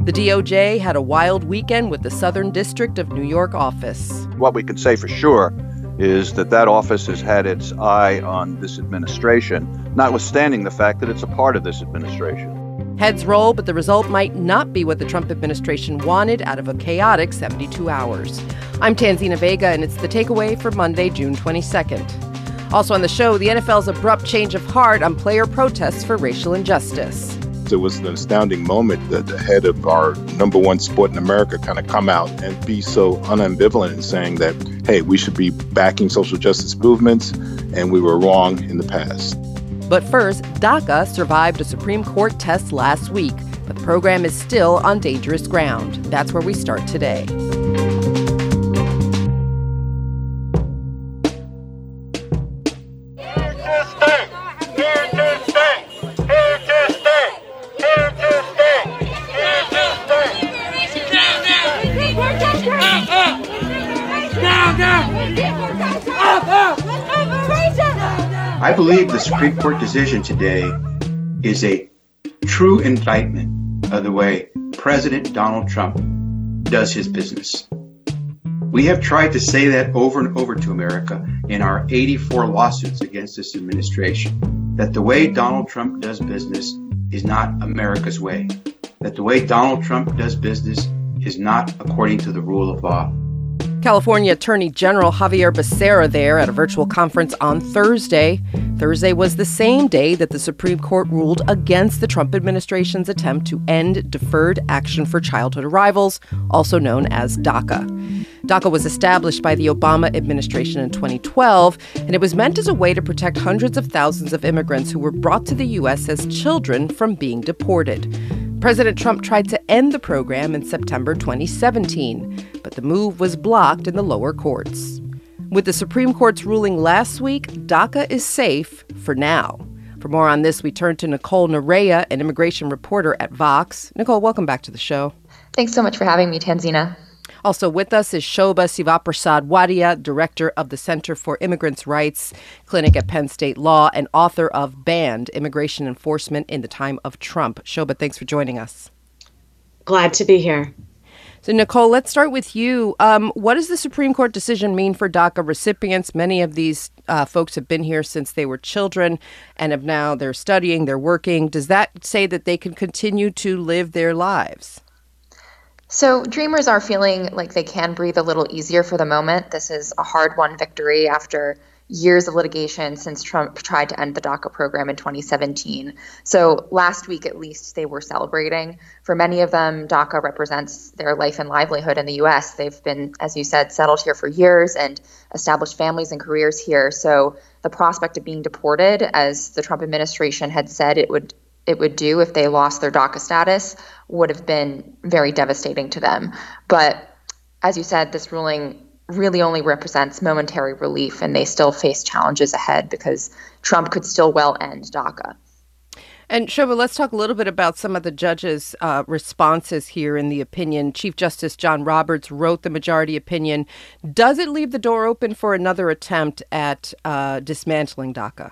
The DOJ had a wild weekend with the Southern District of New York office. What we can say for sure is that office has had its eye on this administration, notwithstanding the fact that it's a part of this administration. Heads roll, but the result might not be what the Trump administration wanted out of a chaotic 72 hours. I'm Tanzina Vega, and it's The Takeaway for Monday, June 22nd. Also on the show, the NFL's abrupt change of heart on player protests for racial injustice. It was an astounding moment that the head of our number one sport in America kind of come out and be so unambivalent in saying that, hey, we should be backing social justice movements, and we were wrong in the past. But first, DACA survived a Supreme Court test last week, but the program is still on dangerous ground. That's where we start today. I believe the Supreme Court decision today is a true indictment of the way President Donald Trump does his business. We have tried to say that over and over to America in our 84 lawsuits against this administration, that the way Donald Trump does business is not America's way, that the way Donald Trump does business is not according to the rule of law. California Attorney General Xavier Becerra there at a virtual conference on Thursday. Thursday was the same day that the Supreme Court ruled against the Trump administration's attempt to end Deferred Action for Childhood Arrivals, also known as DACA. DACA was established by the Obama administration in 2012, and it was meant as a way to protect hundreds of thousands of immigrants who were brought to the U.S. as children from being deported. President Trump tried to end the program in September 2017, but the move was blocked in the lower courts. With the Supreme Court's ruling last week, DACA is safe for now. For more on this, we turn to Nicole Nerea, an immigration reporter at Vox. Nicole, welcome back to the show. Thanks so much for having me, Tanzina. Also with us is Shobha Sivaprasad Wadia, director of the Center for Immigrants' Rights Clinic at Penn State Law and author of Banned: Immigration Enforcement in the Time of Trump. Shobha, thanks for joining us. Glad to be here. So, Nicole, let's start with you. What does the Supreme Court decision mean for DACA recipients? Many of these folks have been here since they were children and have now they're studying, they're working. Does that say that they can continue to live their lives? So Dreamers are feeling like they can breathe a little easier for the moment. This is a hard-won victory after years of litigation since Trump tried to end the DACA program in 2017. So last week, at least, they were celebrating. For many of them, DACA represents their life and livelihood in the U.S. They've been, as you said, settled here for years and established families and careers here. So the prospect of being deported, as the Trump administration had said it would do if they lost their DACA status, would have been very devastating to them. But as you said, this ruling really only represents momentary relief, and they still face challenges ahead because Trump could still well end DACA. And Shobha, let's talk a little bit about some of the judges' responses here in the opinion. Chief Justice John Roberts wrote the majority opinion. Does it leave the door open for another attempt at dismantling DACA?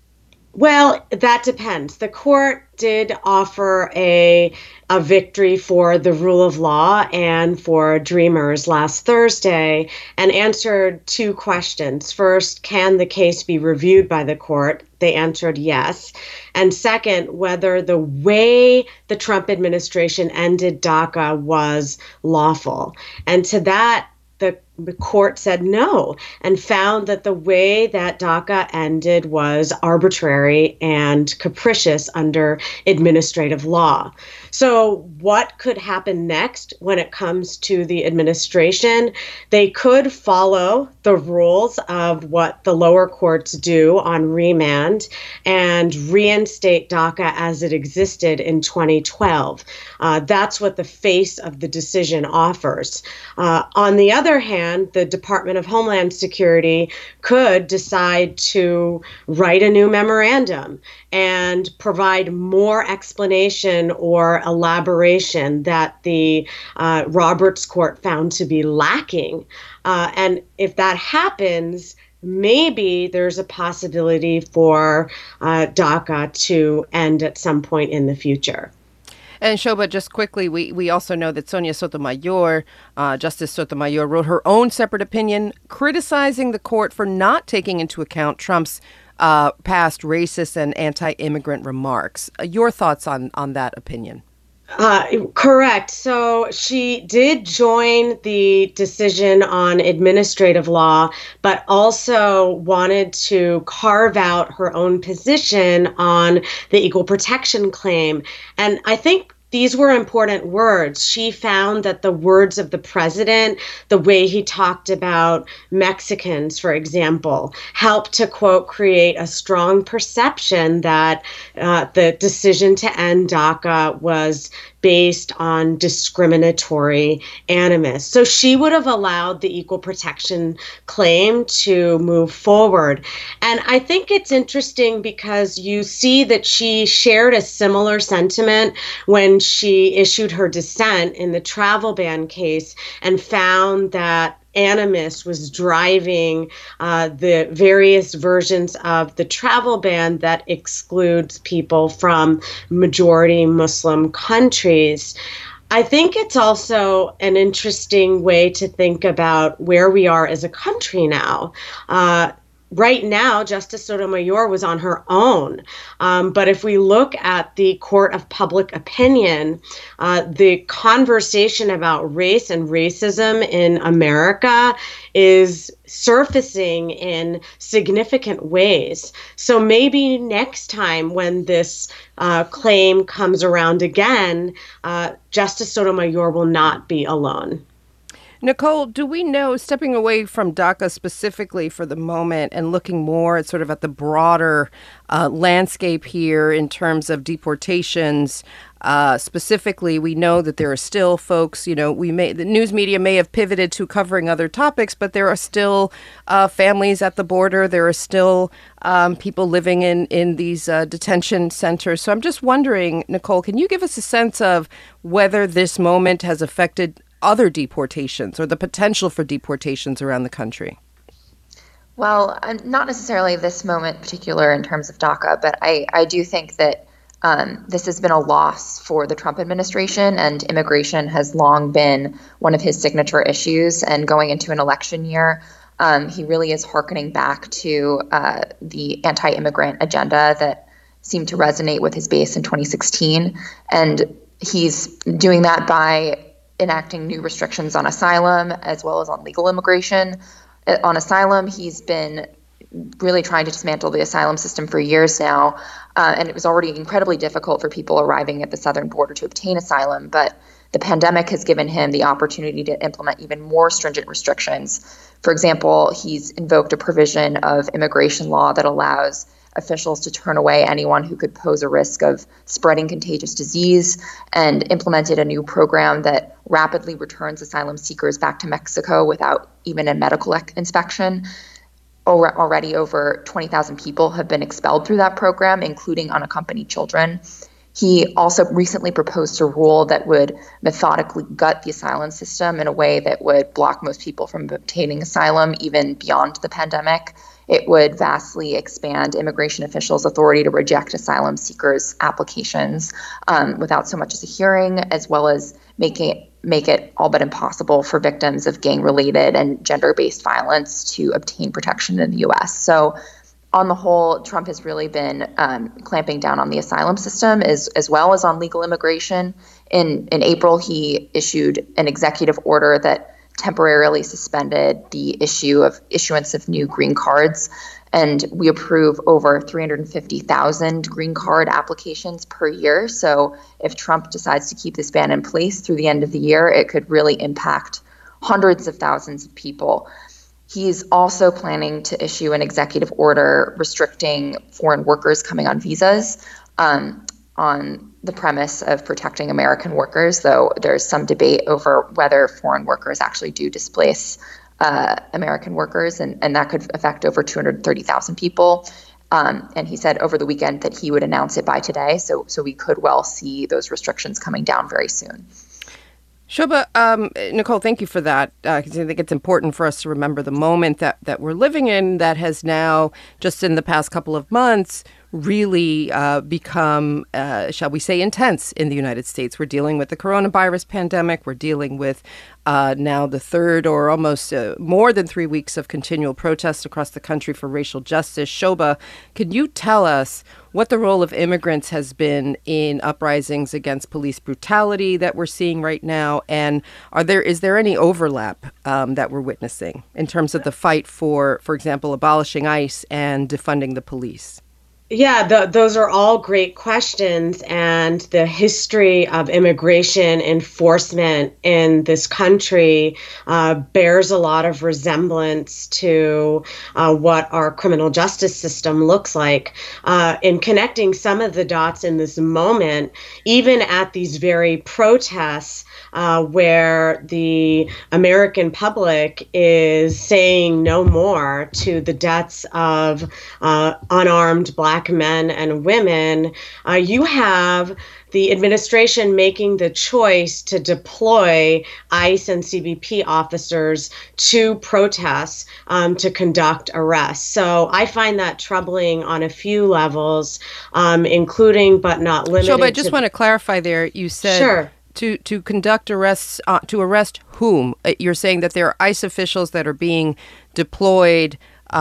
Well, that depends. The court did offer a victory for the rule of law and for Dreamers last Thursday and answered two questions. First, can the case be reviewed by the court? They answered yes. And second, whether the way the Trump administration ended DACA was lawful. And to that, the court said no and found that the way that DACA ended was arbitrary and capricious under administrative law. So what could happen next when it comes to the administration? They could follow the rules of what the lower courts do on remand and reinstate DACA as it existed in 2012. That's what the face of the decision offers. On the other hand, the Department of Homeland Security could decide to write a new memorandum and provide more explanation or elaboration that the Roberts Court found to be lacking. And if that happens, maybe there's a possibility for DACA to end at some point in the future. And Shobha, just quickly, we also know that Sonia Sotomayor, Justice Sotomayor, wrote her own separate opinion criticizing the court for not taking into account Trump's past racist and anti-immigrant remarks. Your thoughts on that opinion? Correct. So she did join the decision on administrative law, but also wanted to carve out her own position on the equal protection claim. And I think these were important words. She found that the words of the president, the way he talked about Mexicans, for example, helped to, quote, create a strong perception that the decision to end DACA was based on discriminatory animus. So she would have allowed the equal protection claim to move forward. And I think it's interesting because you see that she shared a similar sentiment when she issued her dissent in the travel ban case and found that animus was driving the various versions of the travel ban that excludes people from majority Muslim countries. I think it's also an interesting way to think about where we are as a country now. Right now, Justice Sotomayor was on her own. But if we look at the court of public opinion, the conversation about race and racism in America is surfacing in significant ways. So maybe next time when this claim comes around again, Justice Sotomayor will not be alone. Nicole, do we know, stepping away from DACA specifically for the moment and looking more at sort of at the broader landscape here in terms of deportations, specifically, we know that there are still folks, the news media may have pivoted to covering other topics, but there are still families at the border. There are still people living in these detention centers. So I'm just wondering, Nicole, can you give us a sense of whether this moment has affected other deportations or the potential for deportations around the country? Well, not necessarily this moment particular in terms of DACA, but I do think that this has been a loss for the Trump administration, and immigration has long been one of his signature issues. And going into an election year, he really is hearkening back to the anti-immigrant agenda that seemed to resonate with his base in 2016. And he's doing that by enacting new restrictions on asylum as well as on legal immigration. On asylum, he's been really trying to dismantle the asylum system for years now, and it was already incredibly difficult for people arriving at the southern border to obtain asylum, but the pandemic has given him the opportunity to implement even more stringent restrictions. For example, he's invoked a provision of immigration law that allows officials to turn away anyone who could pose a risk of spreading contagious disease, and implemented a new program that rapidly returns asylum seekers back to Mexico without even a medical inspection. Already over 20,000 people have been expelled through that program, including unaccompanied children. He also recently proposed a rule that would methodically gut the asylum system in a way that would block most people from obtaining asylum even beyond the pandemic. It would vastly expand immigration officials' authority to reject asylum seekers' applications without so much as a hearing, as well as make it all but impossible for victims of gang-related and gender-based violence to obtain protection in the U.S. So on the whole, Trump has really been clamping down on the asylum system as well as on legal immigration. In April, he issued an executive order that temporarily suspended the issuance of new green cards. And we approve over 350,000 green card applications per year. So if Trump decides to keep this ban in place through the end of the year, it could really impact hundreds of thousands of people. He's also planning to issue an executive order restricting foreign workers coming on visas on the premise of protecting American workers, though there's some debate over whether foreign workers actually do displace American workers, and that could affect over 230,000 people. And he said over the weekend that he would announce it by today, so we could well see those restrictions coming down very soon. Shobha, Nicole, thank you for that, because I think it's important for us to remember the moment that we're living in that has now, just in the past couple of months, really become, shall we say, intense in the United States. We're dealing with the coronavirus pandemic. We're dealing with now the third or almost more than 3 weeks of continual protests across the country for racial justice. Shobha, can you tell us what the role of immigrants has been in uprisings against police brutality that we're seeing right now? And is there any overlap that we're witnessing in terms of the fight for example, abolishing ICE and defunding the police? Yeah, those are all great questions. And the history of immigration enforcement in this country bears a lot of resemblance to what our criminal justice system looks like. In connecting some of the dots in this moment, even at these very protests, where the American public is saying no more to the deaths of unarmed Black men and women, you have the administration making the choice to deploy ICE and CBP officers to protests to conduct arrests. So I find that troubling on a few levels, including but not limited to... Shobha, I just want to clarify there. You said... Sure. To conduct arrests, to arrest whom? You're saying that there are ICE officials that are being deployed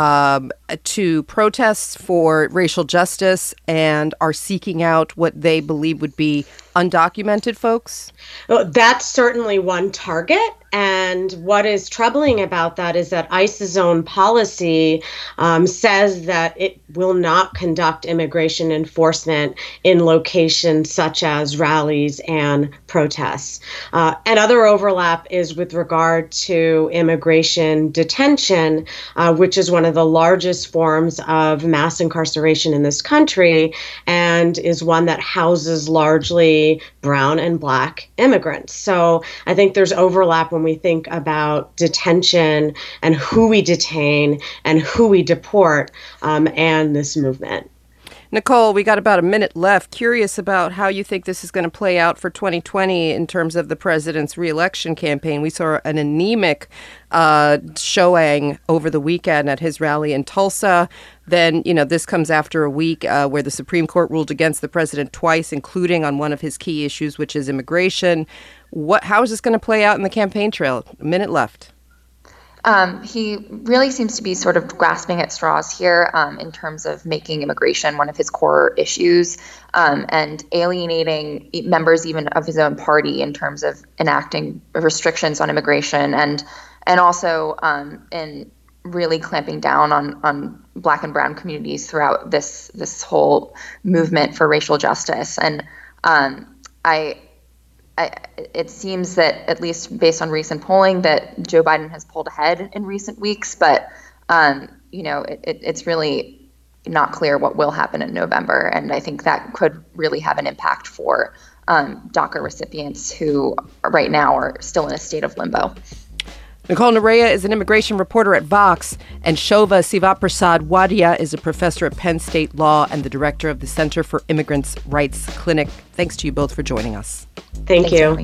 to protests for racial justice and are seeking out what they believe would be undocumented folks? Well, that's certainly one target. And what is troubling about that is that ICE's own policy says that it will not conduct immigration enforcement in locations such as rallies and protests. Another overlap is with regard to immigration detention, which is one of the largest forms of mass incarceration in this country and is one that houses largely brown and Black immigrants. So I think there's overlap when we think about detention and who we detain and who we deport and this movement. Nicole, we got about a minute left. Curious about how you think this is going to play out for 2020 in terms of the president's reelection campaign. We saw an anemic showing over the weekend at his rally in Tulsa. Then, this comes after a week where the Supreme Court ruled against the president twice, including on one of his key issues, which is immigration. How is this going to play out in the campaign trail? A minute left. He really seems to be sort of grasping at straws here in terms of making immigration one of his core issues and alienating members even of his own party in terms of enacting restrictions on immigration and also in really clamping down on Black and brown communities throughout this whole movement for racial justice. And it seems that, at least based on recent polling, that Joe Biden has pulled ahead in recent weeks, but it's really not clear what will happen in November, and I think that could really have an impact for DACA recipients who right now are still in a state of limbo. Nicole Nerea is an immigration reporter at Vox, and Shobha Sivaprasad Wadia is a professor at Penn State Law and the director of the Center for Immigrants' Rights Clinic. Thanks to you both for joining us. Thank you.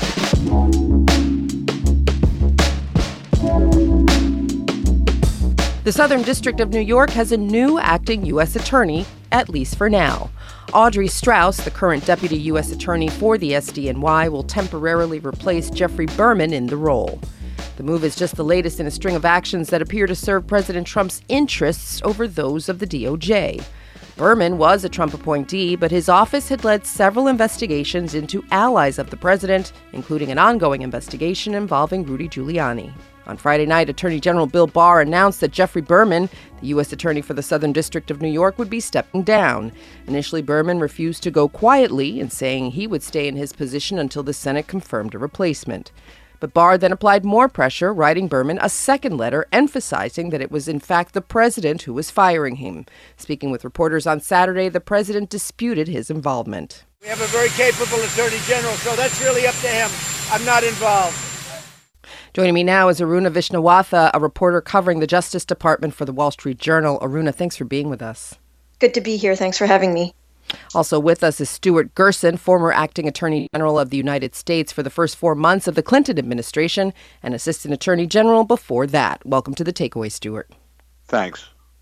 The Southern District of New York has a new acting U.S. attorney, at least for now. Audrey Strauss, the current deputy U.S. attorney for the SDNY, will temporarily replace Jeffrey Berman in the role. The move is just the latest in a string of actions that appear to serve President Trump's interests over those of the DOJ. Berman was a Trump appointee, but his office had led several investigations into allies of the president, including an ongoing investigation involving Rudy Giuliani. On Friday night, Attorney General Bill Barr announced that Jeffrey Berman, the U.S. Attorney for the Southern District of New York, would be stepping down. Initially, Berman refused to go quietly in saying he would stay in his position until the Senate confirmed a replacement. But Barr then applied more pressure, writing Berman a second letter emphasizing that it was in fact the president who was firing him. Speaking with reporters on Saturday, the president disputed his involvement. We have a very capable attorney general, so that's really up to him. I'm not involved. Joining me now is Aruna Vishnawatha, a reporter covering the Justice Department for the Wall Street Journal. Aruna, thanks for being with us. Good to be here. Thanks for having me. Also with us is Stuart Gerson, former acting attorney general of the United States for the first 4 months of the Clinton administration and assistant attorney general before that. Welcome to The Takeaway, Stuart. Thanks.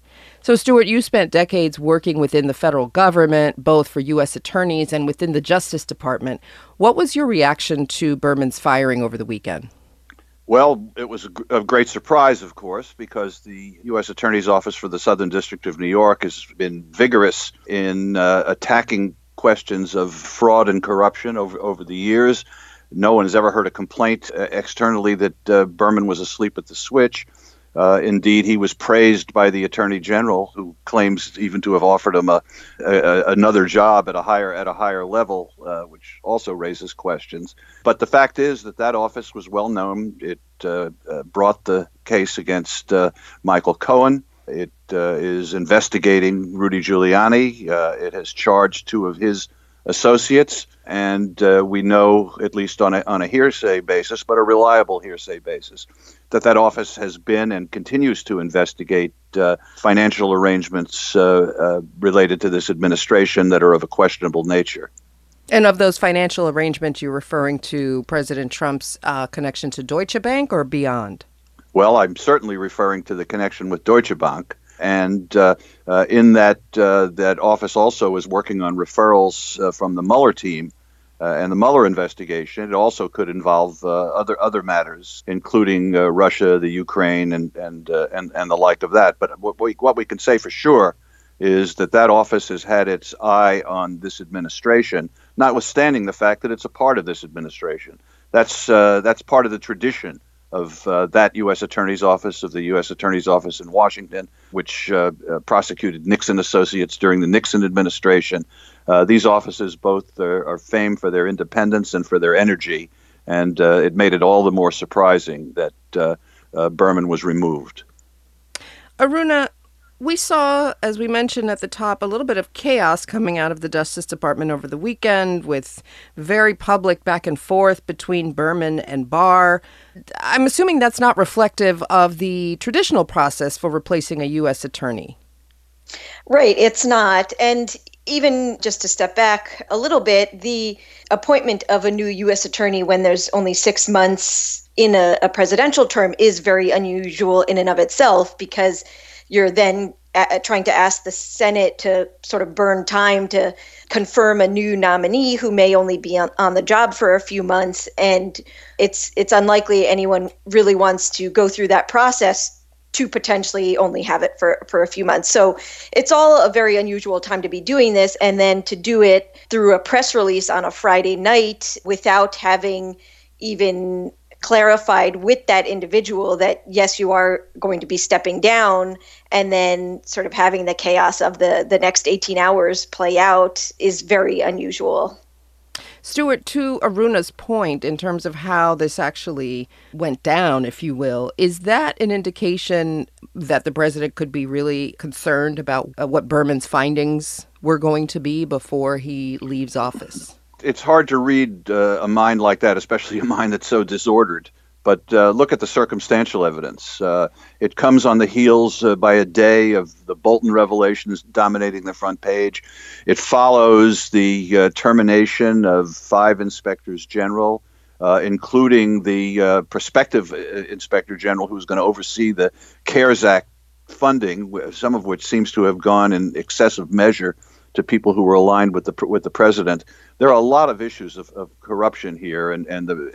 So, Stuart, you spent decades working within the federal government, both for U.S. attorneys and within the Justice Department. What was your reaction to Berman's firing over the weekend? Well, it was a great surprise, of course, because the U.S. Attorney's Office for the Southern District of New York has been vigorous in attacking questions of fraud and corruption over the years. No one has ever heard a complaint externally that Berman was asleep at the switch. Indeed, he was praised by the Attorney General, who claims even to have offered him another job at a higher level, which also raises questions. But the fact is that office was well known. It brought the case against Michael Cohen. It is investigating Rudy Giuliani. It has charged two of his associates, and we know, at least on a hearsay basis, but a reliable hearsay basis, that office has been and continues to investigate financial arrangements related to this administration that are of a questionable nature. And of those financial arrangements, you're referring to President Trump's connection to Deutsche Bank or beyond? Well, I'm certainly referring to the connection with Deutsche Bank. And in that office also is working on referrals from the Mueller team and the Mueller investigation. It also could involve other matters, including Russia, the Ukraine, and the like of that. But what we can say for sure is that office has had its eye on this administration, notwithstanding the fact that it's a part of this administration. That's part of the tradition of that U.S. Attorney's Office, of the U.S. Attorney's Office in Washington, which prosecuted Nixon associates during the Nixon administration. These offices both are famed for their independence and for their energy, and it made it all the more surprising that Berman was removed. Aruna, we saw, as we mentioned at the top, a little bit of chaos coming out of the Justice Department over the weekend with very public back and forth between Berman and Barr. I'm assuming that's not reflective of the traditional process for replacing a U.S. attorney. Right, it's not. And even just to step back a little bit, the appointment of a new U.S. attorney when there's only 6 months in a presidential term is very unusual in and of itself, because you're then trying to ask the Senate to sort of burn time to confirm a new nominee who may only be on the job for a few months. And it's unlikely anyone really wants to go through that process to potentially only have it for a few months. So it's all a very unusual time to be doing this. And then to do it through a press release on a Friday night without having even clarified with that individual that, yes, you are going to be stepping down, and then sort of having the chaos of the next 18 hours play out is very unusual. Stuart, to Aruna's point in terms of how this actually went down, if you will, is that an indication that the president could be really concerned about what Berman's findings were going to be before he leaves office? It's hard to read a mind like that, especially a mind that's so disordered. But look at the circumstantial evidence. It comes on the heels by a day of the Bolton revelations dominating the front page. It follows the termination of 5 inspectors general, including the prospective inspector general who's going to oversee the CARES Act funding, some of which seems to have gone in excessive measure to people who were aligned with the president. There are a lot of issues of corruption here, and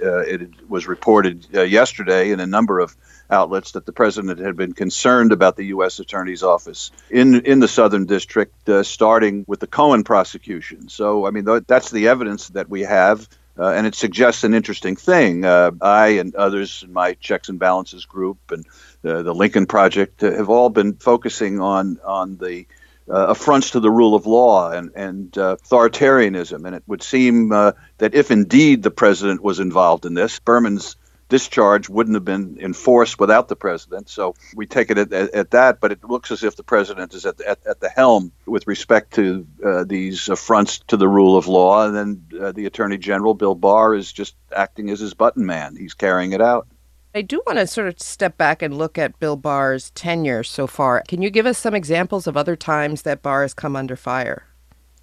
it was reported yesterday in a number of outlets that the president had been concerned about the U.S. Attorney's Office in the Southern District, starting with the Cohen prosecution. So, I mean, that's the evidence that we have, and it suggests an interesting thing. I and others in my Checks and Balances group and the Lincoln Project have all been focusing on the affronts to the rule of law and authoritarianism. And it would seem that if indeed the president was involved in this, Berman's discharge wouldn't have been enforced without the president. So we take it at that, but it looks as if the president is at the helm with respect to these affronts to the rule of law. And then the Attorney General, Bill Barr, is just acting as his button man. He's carrying it out. I do want to sort of step back and look at Bill Barr's tenure so far. Can you give us some examples of other times that Barr has come under fire?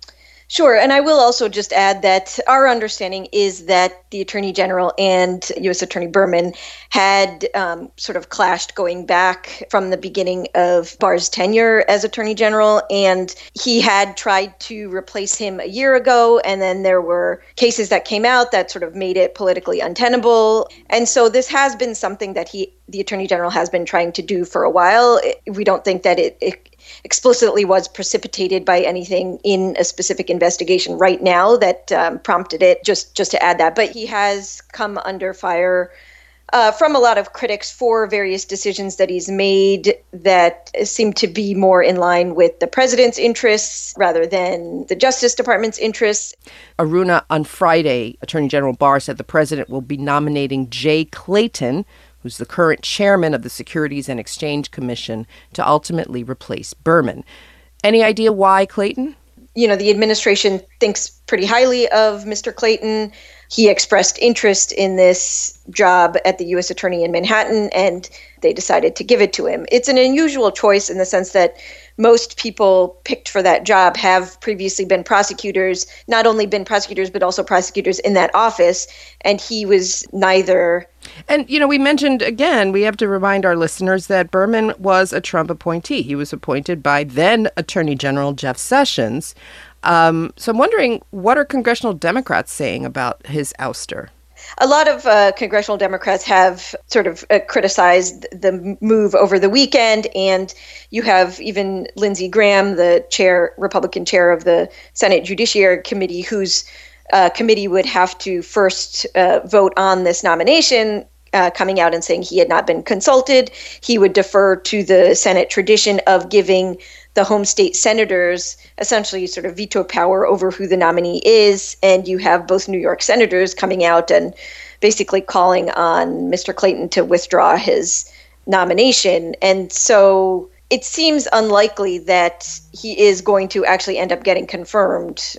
Sure. And I will also just add that our understanding is that the Attorney General and U.S. Attorney Berman had sort of clashed going back from the beginning of Barr's tenure as Attorney General. And he had tried to replace him a year ago. And then there were cases that came out that sort of made it politically untenable. And so this has been something that the Attorney General has been trying to do for a while. We don't think that it explicitly was precipitated by anything in a specific investigation right now that prompted it, just to add that. But he has come under fire from a lot of critics for various decisions that he's made that seem to be more in line with the president's interests rather than the Justice Department's interests. Aruna, on Friday, Attorney General Barr said the president will be nominating Jay Clayton, who's the current chairman of the Securities and Exchange Commission, to ultimately replace Berman. Any idea why Clayton? The administration thinks pretty highly of Mr. Clayton. He expressed interest in this job at the U.S. Attorney in Manhattan, and they decided to give it to him. It's an unusual choice in the sense that most people picked for that job have previously been prosecutors, not only been prosecutors, but also prosecutors in that office. And he was neither. And, we mentioned, again, we have to remind our listeners that Berman was a Trump appointee. He was appointed by then Attorney General Jeff Sessions. So I'm wondering, what are congressional Democrats saying about his ouster? A lot of congressional Democrats have sort of criticized the move over the weekend, and you have even Lindsey Graham, the Republican chair of the Senate Judiciary Committee, whose committee would have to first vote on this nomination, coming out and saying he had not been consulted. He would defer to the Senate tradition of giving the home state senators essentially sort of veto power over who the nominee is. And you have both New York senators coming out and basically calling on Mr. Clayton to withdraw his nomination. And so it seems unlikely that he is going to actually end up getting confirmed,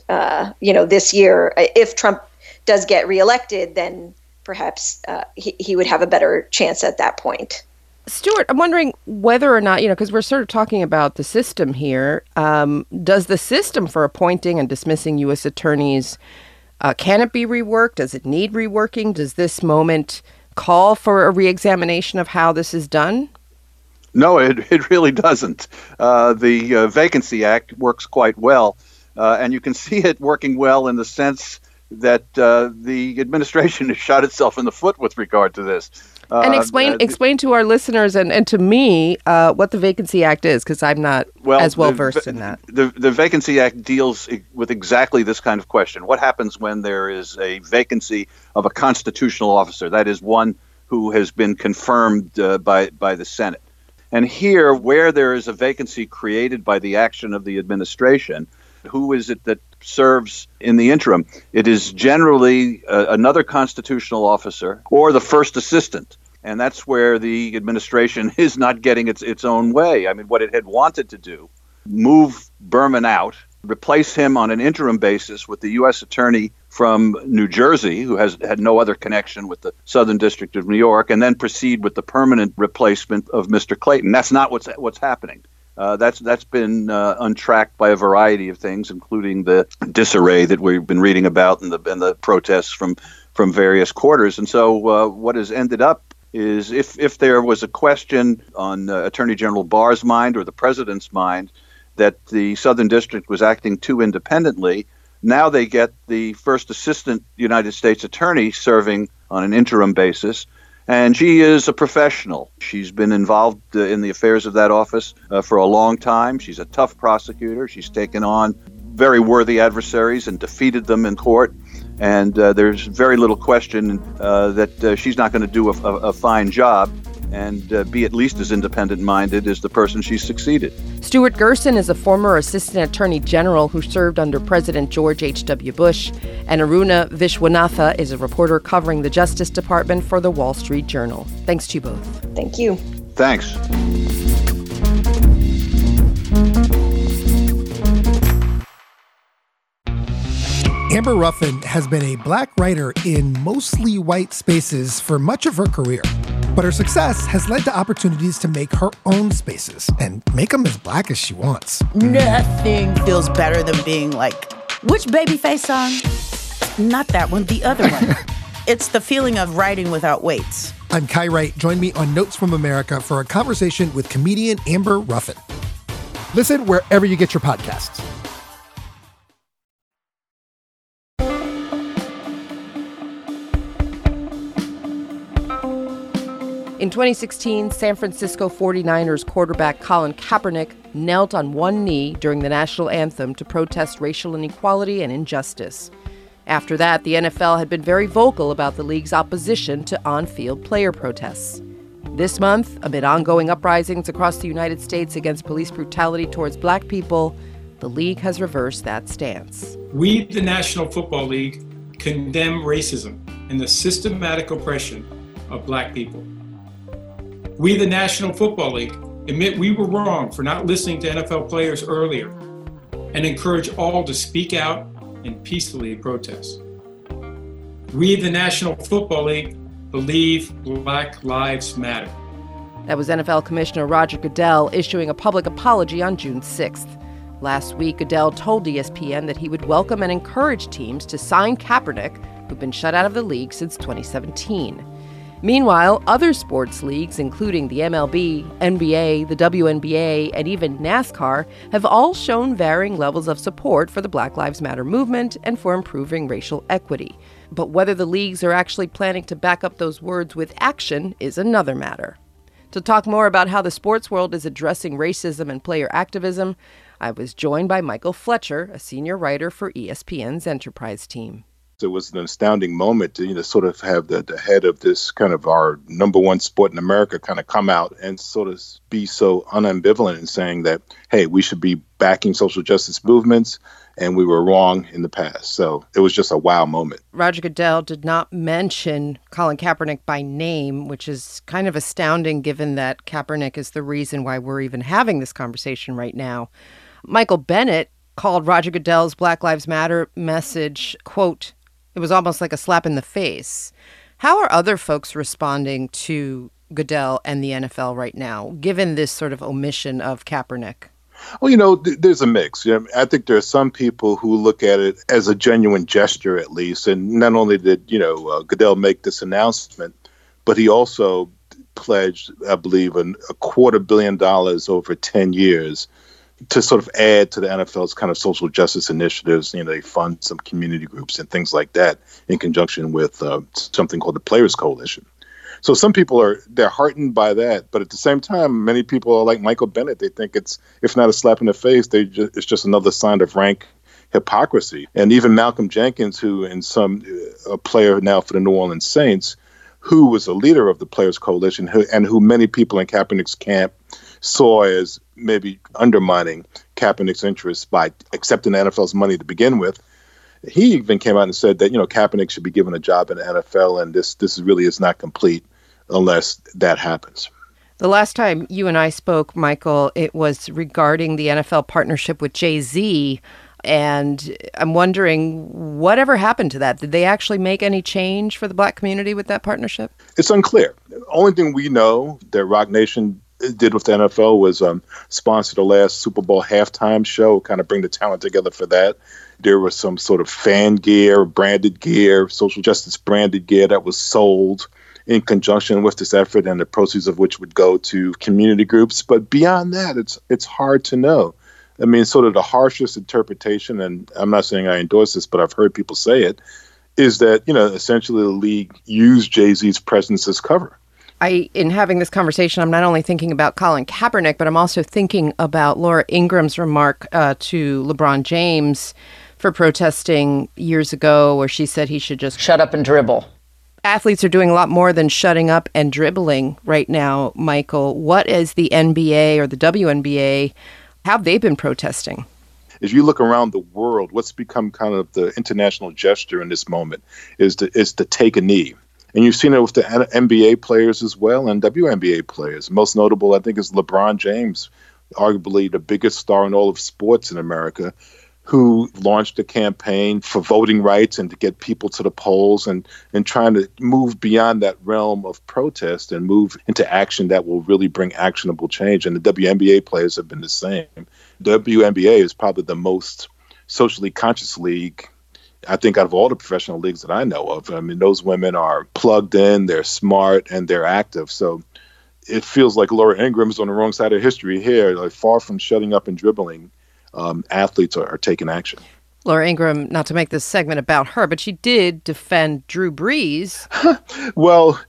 this year. If Trump does get reelected, then perhaps he would have a better chance at that point. Stuart, I'm wondering whether or not, because we're sort of talking about the system here, does the system for appointing and dismissing U.S. attorneys, can it be reworked? Does it need reworking? Does this moment call for a reexamination of how this is done? No, it really doesn't. The Vacancy Act works quite well, and you can see it working well in the sense that the administration has shot itself in the foot with regard to this. And explain to our listeners and to me what the Vacancy Act is, because I'm not as well versed in that. The Vacancy Act deals with exactly this kind of question. What happens when there is a vacancy of a constitutional officer, that is, one who has been confirmed by the Senate? And here, where there is a vacancy created by the action of the administration, who is it that serves in the interim? It is generally another constitutional officer or the first assistant. And that's where the administration is not getting its own way. I mean, what it had wanted to do, move Berman out, replace him on an interim basis with the U.S. attorney from New Jersey, who had no other connection with the Southern District of New York, and then proceed with the permanent replacement of Mr. Clayton. That's not what's happening. That's been untracked by a variety of things, including the disarray that we've been reading about and the protests from various quarters. And so what has ended up is if there was a question on Attorney General Barr's mind or the president's mind that the Southern District was acting too independently, now they get the first assistant United States attorney serving on an interim basis. And she is a professional. She's been involved in the affairs of that office for a long time. She's a tough prosecutor. She's taken on very worthy adversaries and defeated them in court. And there's very little question that she's not going to do a fine job and be at least as independent-minded as the person she succeeded. Stuart Gerson is a former assistant attorney general who served under President George H.W. Bush, and Aruna Vishwanatha is a reporter covering the Justice Department for the Wall Street Journal. Thanks to you both. Thank you. Thanks. Amber Ruffin has been a black writer in mostly white spaces for much of her career. But her success has led to opportunities to make her own spaces and make them as black as she wants. Nothing feels better than being Which Babyface song? Not that one, the other one. It's the feeling of riding without weights. I'm Kai Wright. Join me on Notes from America for a conversation with comedian Amber Ruffin. Listen wherever you get your podcasts. In 2016, San Francisco 49ers quarterback Colin Kaepernick knelt on one knee during the national anthem to protest racial inequality and injustice. After that, the NFL had been very vocal about the league's opposition to on-field player protests. This month, amid ongoing uprisings across the United States against police brutality towards black people, the league has reversed that stance. We, the National Football League, condemn racism and the systematic oppression of black people. We, the National Football League, admit we were wrong for not listening to NFL players earlier and encourage all to speak out and peacefully protest. We, the National Football League, believe Black Lives Matter. That was NFL Commissioner Roger Goodell issuing a public apology on June 6th. Last week, Goodell told ESPN that he would welcome and encourage teams to sign Kaepernick, who've been shut out of the league since 2017. Meanwhile, other sports leagues, including the MLB, NBA, the WNBA, and even NASCAR, have all shown varying levels of support for the Black Lives Matter movement and for improving racial equity. But whether the leagues are actually planning to back up those words with action is another matter. To talk more about how the sports world is addressing racism and player activism, I was joined by Michael Fletcher, a senior writer for ESPN's Enterprise team. It was an astounding moment to, sort of have the head of this kind of our number one sport in America kind of come out and sort of be so unambivalent in saying that, hey, we should be backing social justice movements and we were wrong in the past. So it was just a wow moment. Roger Goodell did not mention Colin Kaepernick by name, which is kind of astounding given that Kaepernick is the reason why we're even having this conversation right now. Michael Bennett called Roger Goodell's Black Lives Matter message, quote, it was almost like a slap in the face. How are other folks responding to Goodell and the NFL right now, given this sort of omission of Kaepernick? Well, there's a mix. I think there are some people who look at it as a genuine gesture, at least. And not only did, Goodell make this announcement, but he also pledged, I believe, $250 million over 10 years to sort of add to the NFL's kind of social justice initiatives. They fund some community groups and things like that in conjunction with something called the Players Coalition. So some people they're heartened by that. But at the same time, many people are like Michael Bennett. They think it's, if not a slap in the face, it's just another sign of rank hypocrisy. And even Malcolm Jenkins, who a player now for the New Orleans Saints, who was a leader of the Players Coalition who many people in Kaepernick's camp saw as maybe undermining Kaepernick's interests by accepting the NFL's money to begin with. He even came out and said that, Kaepernick should be given a job in the NFL, and this really is not complete unless that happens. The last time you and I spoke, Michael, it was regarding the NFL partnership with Jay-Z, and I'm wondering whatever happened to that. Did they actually make any change for the black community with that partnership? It's unclear. The only thing we know that Roc Nation did with the NFL was sponsor the last Super Bowl halftime show, kind of bring the talent together for that. There was some sort of fan gear, branded gear, social justice branded gear that was sold in conjunction with this effort, and the proceeds of which would go to community groups. But beyond that, it's hard to know. I mean, sort of the harshest interpretation, and I'm not saying I endorse this, but I've heard people say it, is that, essentially the league used Jay-Z's presence as cover. In having this conversation, I'm not only thinking about Colin Kaepernick, but I'm also thinking about Laura Ingram's remark to LeBron James for protesting years ago, where she said he should just shut up and dribble. Athletes are doing a lot more than shutting up and dribbling right now, Michael. What is the NBA or the WNBA? How have they been protesting? As you look around the world, what's become kind of the international gesture in this moment is to take a knee. And you've seen it with the NBA players as well and WNBA players. Most notable, I think, is LeBron James, arguably the biggest star in all of sports in America, who launched a campaign for voting rights and to get people to the polls and trying to move beyond that realm of protest and move into action that will really bring actionable change. And the WNBA players have been the same. WNBA is probably the most socially conscious league, I think, out of all the professional leagues that I know of. I mean, those women are plugged in, they're smart, and they're active. So it feels like Laura Ingram's on the wrong side of history here. Like, far from shutting up and dribbling, athletes are taking action. Laura Ingraham, not to make this segment about her, but she did defend Drew Brees. Well,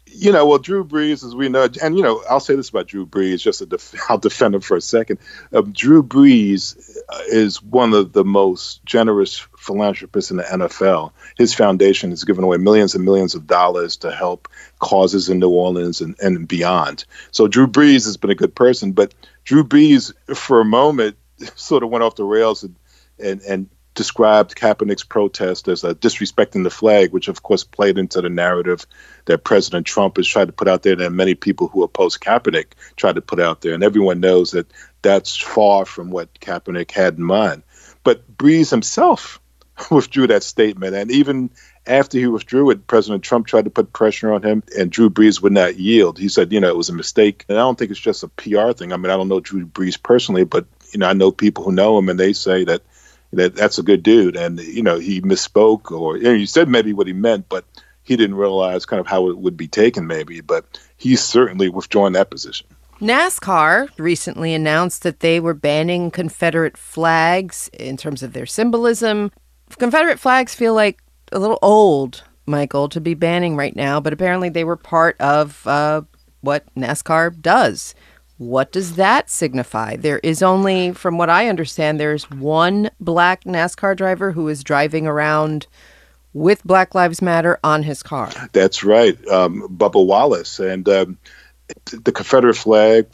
Drew Brees, as we know, and, I'll say this about Drew Brees, just I'll defend him for a second. Drew Brees is one of the most generous philanthropists in the NFL. His foundation has given away millions and millions of dollars to help causes in New Orleans and beyond. So Drew Brees has been a good person, but Drew Brees, for a moment, sort of went off the rails and described Kaepernick's protest as disrespecting the flag, which of course played into the narrative that President Trump has tried to put out there, that many people who oppose Kaepernick tried to put out there. And everyone knows that that's far from what Kaepernick had in mind. But Brees himself withdrew that statement. And even after he withdrew it, President Trump tried to put pressure on him, and Drew Brees would not yield. He said, it was a mistake. And I don't think it's just a PR thing. I mean, I don't know Drew Brees personally, but, I know people who know him, and they say that's a good dude. And, he misspoke, or he said maybe what he meant, but he didn't realize kind of how it would be taken maybe. But he's certainly withdrawn that position. NASCAR recently announced that they were banning Confederate flags in terms of their symbolism. Confederate flags feel like a little old, Michael, to be banning right now, but apparently they were part of what NASCAR does. What does that signify? There is only, from what I understand, there's one black NASCAR driver who is driving around with Black Lives Matter on his car. That's right, Bubba Wallace. And the Confederate flag,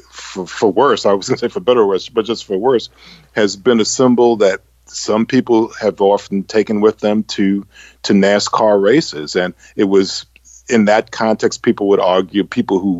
for worse, I was going to say for better or worse, but just for worse, has been a symbol that some people have often taken with them to NASCAR races. And it was in that context, people would argue, people who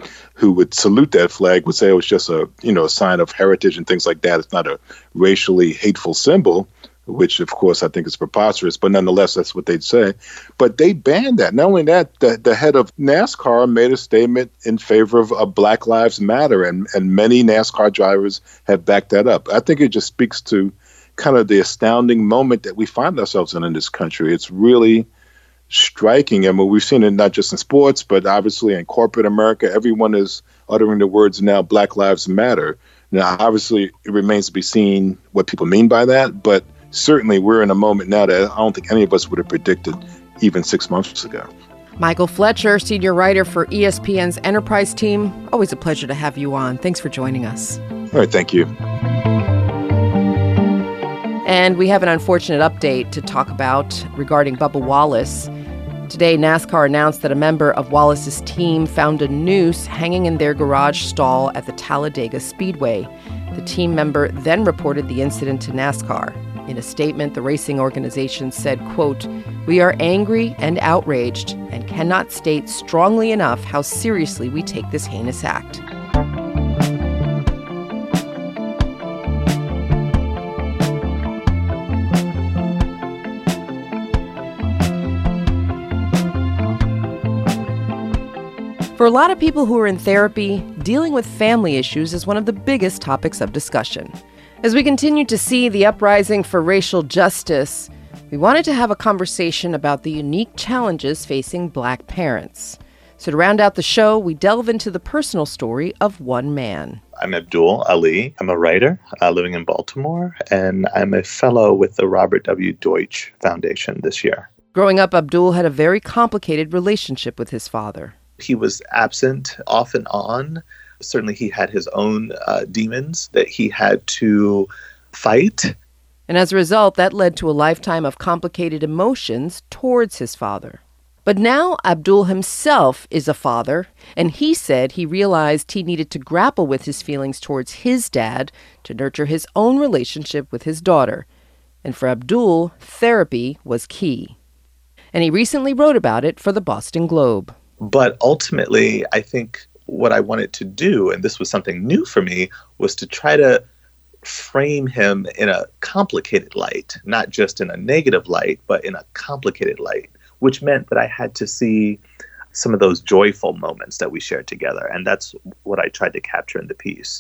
would salute that flag would say it was just a sign of heritage and things like that. It's not a racially hateful symbol, which of course I think is preposterous, but nonetheless, that's what they'd say. But they banned that. Not only that, the head of NASCAR made a statement in favor of Black Lives Matter, and many NASCAR drivers have backed that up. I think it just speaks to kind of the astounding moment that we find ourselves in this country. It's really striking. I mean, we've seen it not just in sports, but obviously in corporate America. Everyone is uttering the words now, Black Lives Matter. Now, obviously, it remains to be seen what people mean by that, but certainly we're in a moment now that I don't think any of us would have predicted even 6 months ago. Michael Fletcher, senior writer for ESPN's Enterprise team. Always a pleasure to have you on. Thanks for joining us. All right, thank you. And we have an unfortunate update to talk about regarding Bubba Wallace. Today, NASCAR announced that a member of Wallace's team found a noose hanging in their garage stall at the Talladega Speedway. The team member then reported the incident to NASCAR. In a statement, the racing organization said, quote, "We are angry and outraged and cannot state strongly enough how seriously we take this heinous act." For a lot of people who are in therapy, dealing with family issues is one of the biggest topics of discussion. As we continue to see the uprising for racial justice, we wanted to have a conversation about the unique challenges facing Black parents. So to round out the show, we delve into the personal story of one man. I'm Abdul Ali. I'm a writer living in Baltimore, and I'm a fellow with the Robert W. Deutsch Foundation this year. Growing up, Abdul had a very complicated relationship with his father. He was absent off and on. Certainly he had his own demons that he had to fight. And as a result, that led to a lifetime of complicated emotions towards his father. But now Abdul himself is a father, and he said he realized he needed to grapple with his feelings towards his dad to nurture his own relationship with his daughter. And for Abdul, therapy was key. And he recently wrote about it for the Boston Globe. But ultimately, I think what I wanted to do, and this was something new for me, was to try to frame him in a complicated light, not just in a negative light, but in a complicated light, which meant that I had to see some of those joyful moments that we shared together. And that's what I tried to capture in the piece.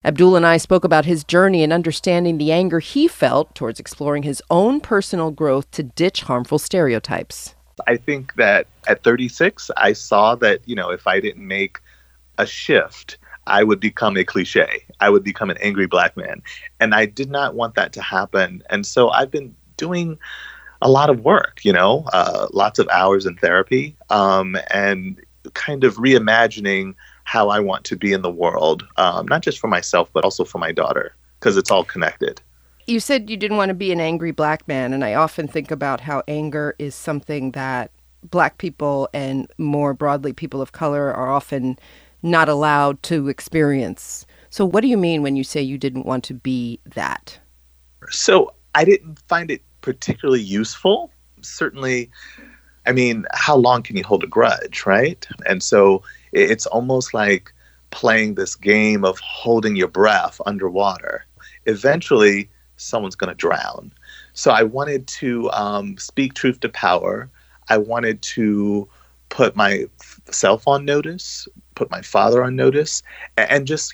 Abdul and I spoke about his journey in understanding the anger he felt towards exploring his own personal growth to ditch harmful stereotypes. I think that at 36, I saw that, if I didn't make a shift, I would become a cliche. I would become an angry Black man. And I did not want that to happen. And so I've been doing a lot of work, lots of hours in therapy, and kind of reimagining how I want to be in the world, not just for myself, but also for my daughter, because it's all connected. You said you didn't want to be an angry Black man, and I often think about how anger is something that Black people and more broadly people of color are often not allowed to experience. So what do you mean when you say you didn't want to be that? So I didn't find it particularly useful. Certainly, how long can you hold a grudge, right? And so it's almost like playing this game of holding your breath underwater. Eventually, someone's going to drown. So I wanted to speak truth to power. I wanted to put myself on notice, put my father on notice, and just,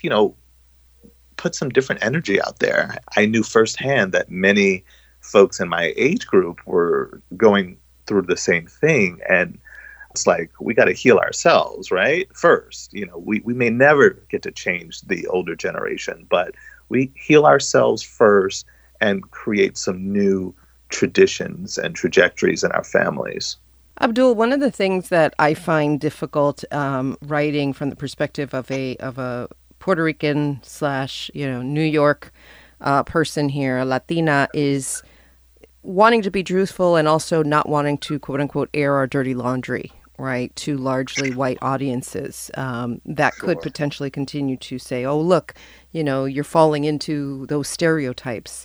put some different energy out there. I knew firsthand that many folks in my age group were going through the same thing. And it's like, we got to heal ourselves, right? First, we may never get to change the older generation, but we heal ourselves first and create some new traditions and trajectories in our families. Abdul, one of the things that I find difficult writing from the perspective of a Puerto Rican / New York person here, a Latina, is wanting to be truthful and also not wanting to, quote unquote, air our dirty laundry, right, to largely white audiences that could potentially continue to say, oh, look, you're falling into those stereotypes.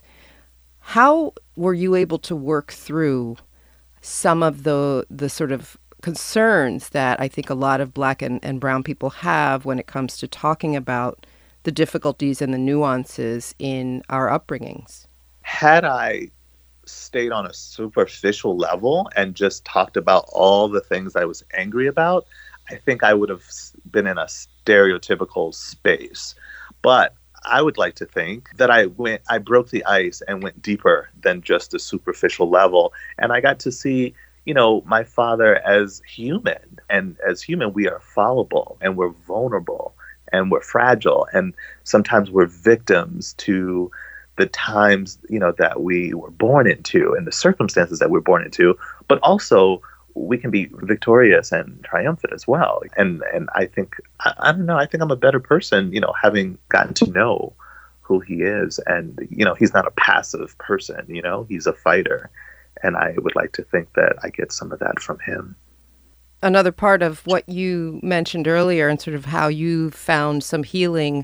How were you able to work through some of the sort of concerns that I think a lot of Black and brown people have when it comes to talking about the difficulties and the nuances in our upbringings? Had I stayed on a superficial level and just talked about all the things I was angry about, I think I would have been in a stereotypical space. But I would like to think that I broke the ice and went deeper than just a superficial level. And I got to see, my father as human. And as human, we are fallible and we're vulnerable and we're fragile. And sometimes we're victims to the times, that we were born into and the circumstances that we're born into. But also, we can be victorious and triumphant as well. And I think, I don't know, I think I'm a better person, having gotten to know who he is. And, he's not a passive person, he's a fighter. And I would like to think that I get some of that from him. Another part of what you mentioned earlier and sort of how you found some healing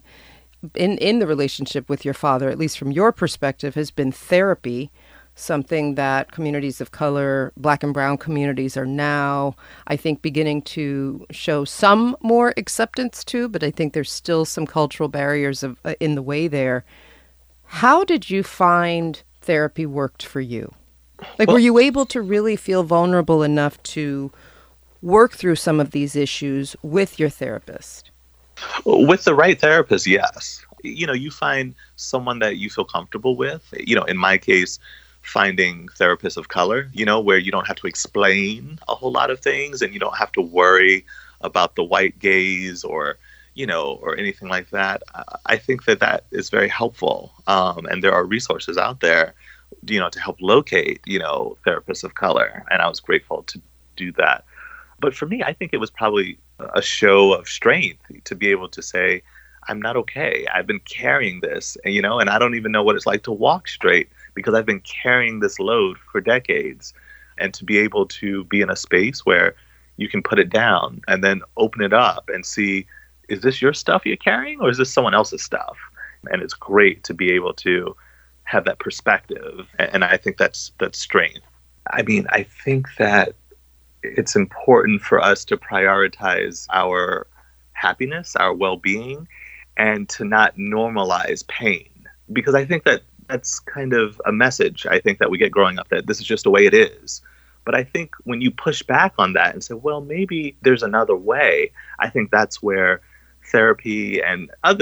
in the relationship with your father, at least from your perspective, has been therapy. Something that communities of color, Black and brown communities, are now, I think, beginning to show some more acceptance to, but I think there's still some cultural barriers in the way there. How did you find therapy worked for you? Were you able to really feel vulnerable enough to work through some of these issues with your therapist? With the right therapist, yes. You find someone that you feel comfortable with. In my case, finding therapists of color, where you don't have to explain a whole lot of things and you don't have to worry about the white gaze or anything like that. I think that is very helpful. And there are resources out there, to help locate, therapists of color. And I was grateful to do that. But for me, I think it was probably a show of strength to be able to say, I'm not okay. I've been carrying this, and I don't even know what it's like to walk straight because I've been carrying this load for decades. And to be able to be in a space where you can put it down and then open it up and see, is this your stuff you're carrying or is this someone else's stuff? And it's great to be able to have that perspective. And I think that's strength. I think that it's important for us to prioritize our happiness, our well-being, and to not normalize pain. Because I think that that's kind of a message I think that we get growing up, that this is just the way it is. But I think when you push back on that and say, well, maybe there's another way, I think that's where therapy and other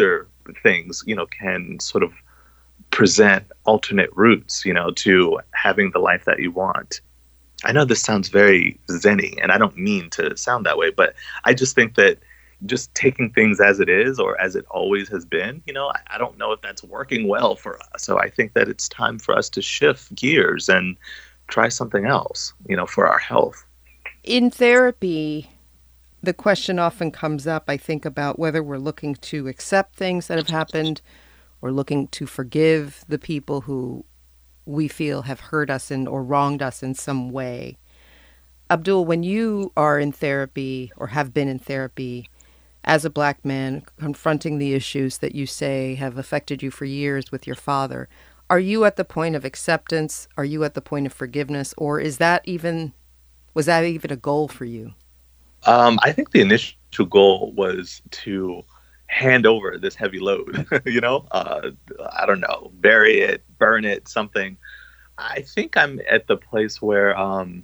things, can sort of present alternate routes, to having the life that you want. I know this sounds very zen-y, and I don't mean to sound that way, but I just think that just taking things as it is or as it always has been, I don't know if that's working well for us. So I think that it's time for us to shift gears and try something else, for our health. In therapy, the question often comes up, I think, about whether we're looking to accept things that have happened or looking to forgive the people who we feel have hurt us or wronged us in some way. Abdul, when you are in therapy or have been in therapy as a Black man confronting the issues that you say have affected you for years with your father, are you at the point of acceptance? Are you at the point of forgiveness? Or was that even a goal for you? I think the initial goal was to hand over this heavy load, I don't know, bury it, burn it, something. I think I'm at the place where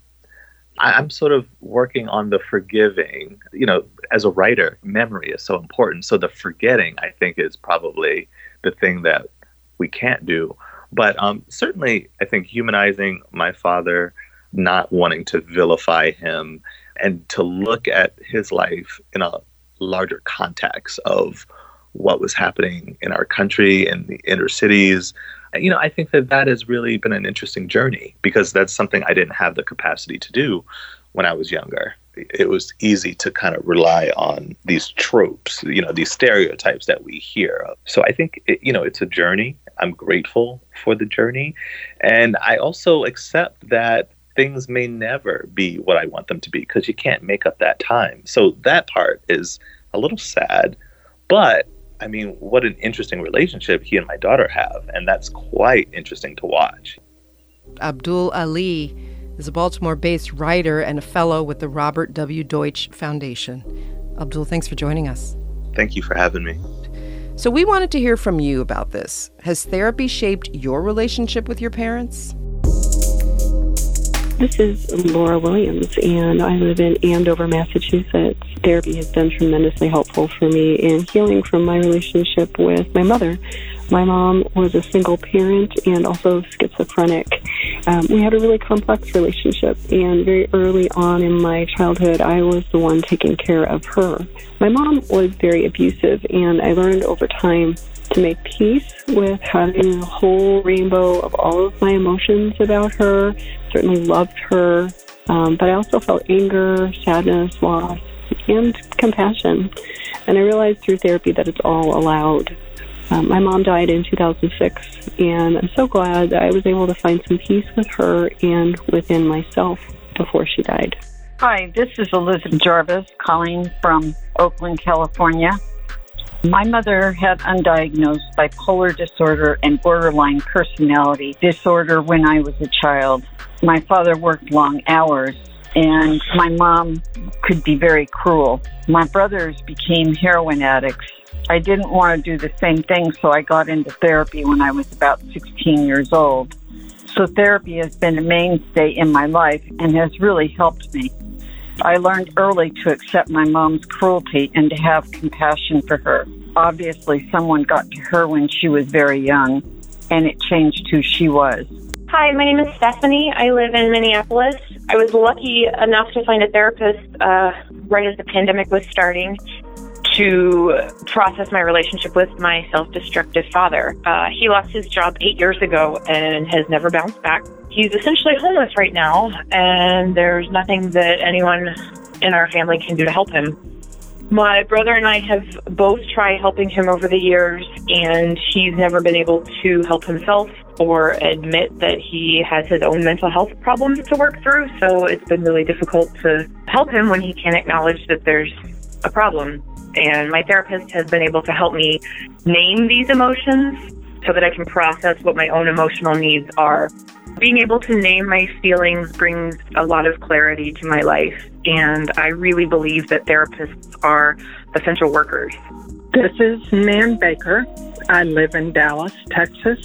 I'm sort of working on the forgiving. As a writer, memory is so important. So the forgetting, I think, is probably the thing that we can't do. But certainly, I think humanizing my father, not wanting to vilify him, and to look at his life in a larger context of what was happening in our country and the inner cities. I think that has really been an interesting journey because that's something I didn't have the capacity to do when I was younger. It was easy to kind of rely on these tropes, these stereotypes that we hear of. So I think, it's a journey. I'm grateful for the journey. And I also accept that things may never be what I want them to be because you can't make up that time. So that part is a little sad, but what an interesting relationship he and my daughter have. And that's quite interesting to watch. Abdul Ali is a Baltimore-based writer and a fellow with the Robert W. Deutsch Foundation. Abdul, thanks for joining us. Thank you for having me. So we wanted to hear from you about this. Has therapy shaped your relationship with your parents? This is Laura Williams, and I live in Andover, Massachusetts. Therapy has been tremendously helpful for me in healing from my relationship with my mother. My mom was a single parent and also schizophrenic. We had a really complex relationship, and very early on in my childhood, I was the one taking care of her. My mom was very abusive, and I learned over time to make peace with having a whole rainbow of all of my emotions about her. Certainly loved her, but I also felt anger, sadness, loss, and compassion. And I realized through therapy that it's all allowed. My mom died in 2006, and I'm so glad that I was able to find some peace with her and within myself before she died. Hi, this is Elizabeth Jarvis calling from Oakland, California. My mother had undiagnosed bipolar disorder and borderline personality disorder when I was a child. My father worked long hours, and my mom could be very cruel. My brothers became heroin addicts. I didn't want to do the same thing, so I got into therapy when I was about 16 years old. So therapy has been a mainstay in my life and has really helped me. I learned early to accept my mom's cruelty and to have compassion for her. Obviously, someone got to her when she was very young, and it changed who she was. Hi, my name is Stephanie. I live in Minneapolis. I was lucky enough to find a therapist right as the pandemic was starting to process my relationship with my self-destructive father. He lost his job 8 years ago and has never bounced back. He's essentially homeless right now, and there's nothing that anyone in our family can do to help him. My brother and I have both tried helping him over the years, and he's never been able to help himself or admit that he has his own mental health problems to work through, so it's been really difficult to help him when he can't acknowledge that there's a problem. And my therapist has been able to help me name these emotions so that I can process what my own emotional needs are. Being able to name my feelings brings a lot of clarity to my life, and I really believe that therapists are essential workers. This is Nan Baker. I live in Dallas, Texas.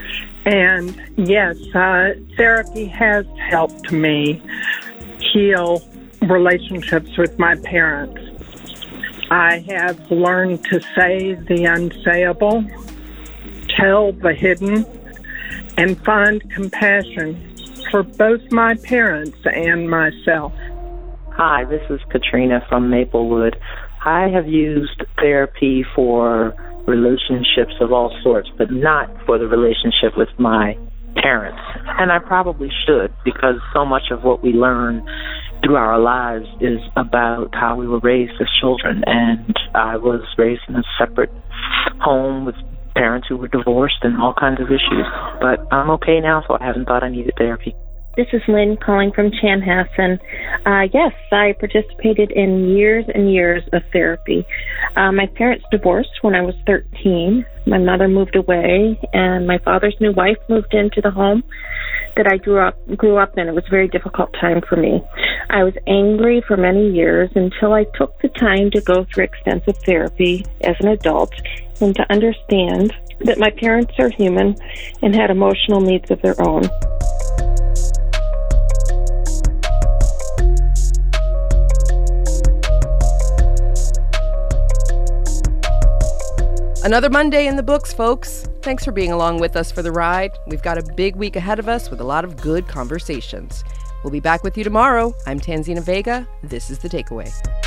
And yes, therapy has helped me heal relationships with my parents. I have learned to say the unsayable, tell the hidden, and find compassion for both my parents and myself. Hi, this is Katrina from Maplewood. I have used therapy for relationships of all sorts, but not for the relationship with my parents. And I probably should, because so much of what we learn through our lives is about how we were raised as children. And I was raised in a separate home with parents who were divorced and all kinds of issues. But I'm okay now, so I haven't thought I needed therapy. This is Lynn calling from Chanhassen. Yes, I participated in years and years of therapy. My parents divorced when I was 13. My mother moved away, and my father's new wife moved into the home that I grew up in. It was a very difficult time for me. I was angry for many years until I took the time to go through extensive therapy as an adult and to understand that my parents are human and had emotional needs of their own. Another Monday in the books, folks. Thanks for being along with us for the ride. We've got a big week ahead of us with a lot of good conversations. We'll be back with you tomorrow. I'm Tanzina Vega. This is The Takeaway.